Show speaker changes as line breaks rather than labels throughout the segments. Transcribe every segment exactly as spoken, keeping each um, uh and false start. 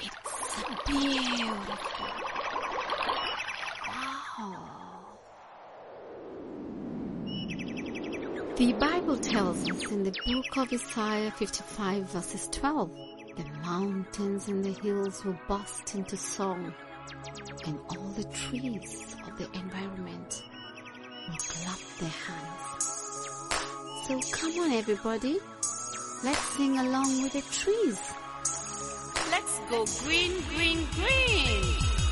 It's beautiful. Wow. The Bible tells us in the book of Isaiah fifty-five verses twelve, the mountains and the hills will burst into song, and all the trees of the environment will clap their hands. So come on everybody, let's sing along with the trees. Let's go green, green, green.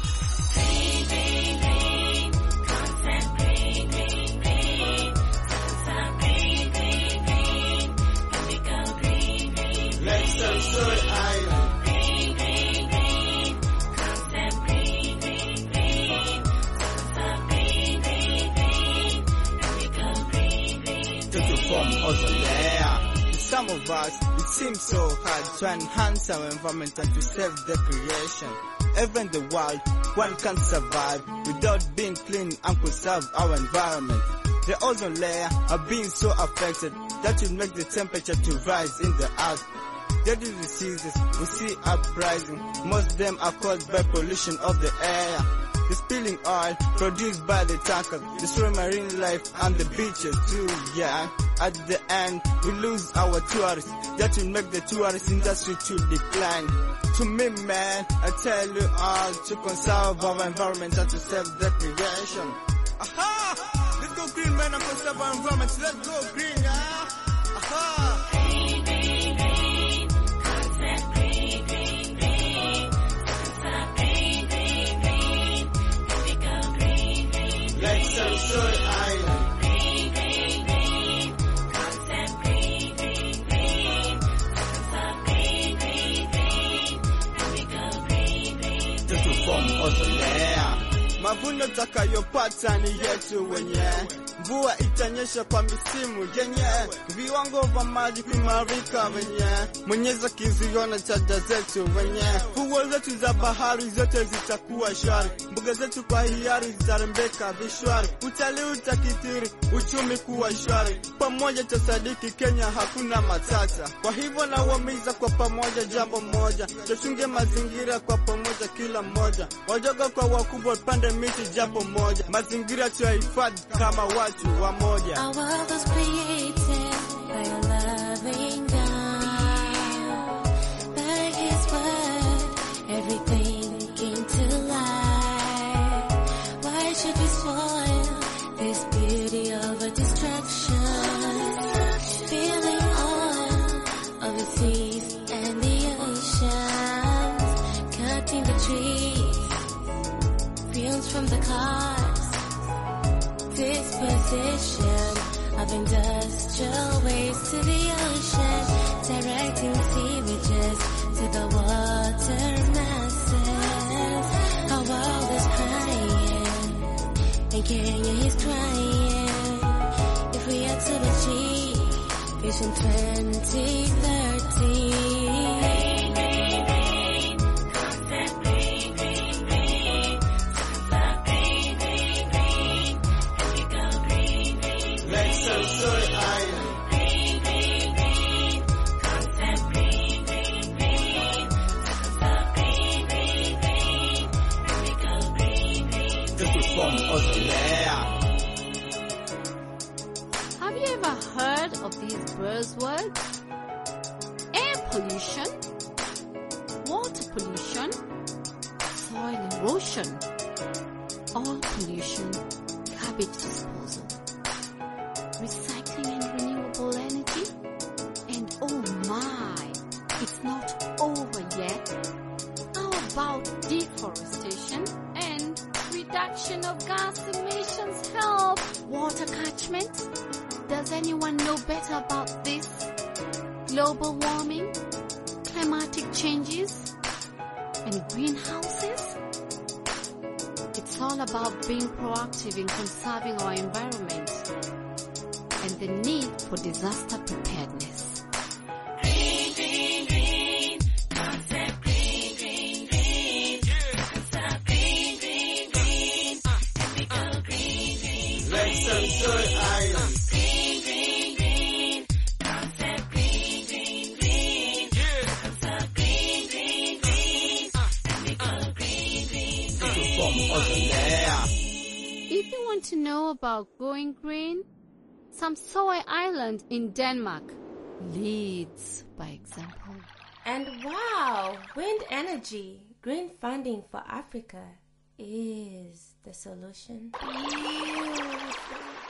Green, green, green. Concept green, green, green. Sunset green, green, green. Here we go green, green.
Let's Soy Island.
Green, green, green. Concept green, green, green. Sunset green, green, green. Here we go green, green.
To form ozone layer. Some of us, it seems so hard to enhance our environment and to save the creation. Even the world, one can't survive without being clean and preserve our environment. The ozone layer are being so affected that will make the temperature to rise in the earth. Deadly diseases we see uprising. Most of them are caused by pollution of the air. The spilling oil produced by the tankers destroy marine life and the beaches too, yeah. At the end, we lose our tourists. That will make the tourist industry to decline. To me, man, I tell you all to conserve our environment and to save the creation. Aha! Let's go green, man, and conserve our environment. Let's go green, yeah? Aha!
Green, green, green. Concept green, green, green. Sunset green, green, green. Here we go green, green.
Let's Soy Island.
Green, green, green. Concept green, green, green. Sunset green, green, green. Here we go green, green.
To form ozone layer. Mavuno takayopata ni yetu wenye. Mvua itanyesha kwa misimu yenye. Viwango vya maji kuimarika wenye. Mwenyezi akiziona tada zetu wenye. Fuo zetu za bahari zote zitakuwa shwari. Mbuga zetu kwa hiari zitarembeka vishwari. Utalii utakithiri, uchumi kuwa shwari. Pamoja tasadiki Kenya hakuna matata. Kwa hivyo na wamiza kwa pamoja jambo moja. Tuchunge mazingira kwa pamoja kila mmoja. Wajoga kwa wakubwa pande miti japo moja. Mazingira tuyahifadhi kama watu wa moja.
Our world was created by a loving God. By His word, everything came to life. Why should we spoil this beauty over destruction? Feeling all of the seas and the oceans, cutting the trees, fumes from the cars. Disposition of industrial waste to the ocean, directing sewages to the water masses. Our world is crying, and Kenya is crying. If we are to achieve Vision twenty thirty.
Have you ever heard of these buzzwords? Air pollution, water pollution, soil erosion, oil pollution, garbage disposal, recycling and renewable energy, and oh my, it's not over yet. How about deforestation and reduction of gas emissions help? Water catchment? Does anyone know better about this? Global warming, climatic changes, and greenhouses? It's all about being proactive in conserving our environment and the need for disaster preparedness.
Green, green, green, concept green, green, green, concept green, green, green, here we go green, green,
Let's Soy Island.
green, green, green, concept green, green, green, concept green, green, green,
home ozone layer.
If you want to know about going green, Samsoy Island in Denmark leads by example.
And wow, wind energy, green funding for Africa is the solution.
Beautiful.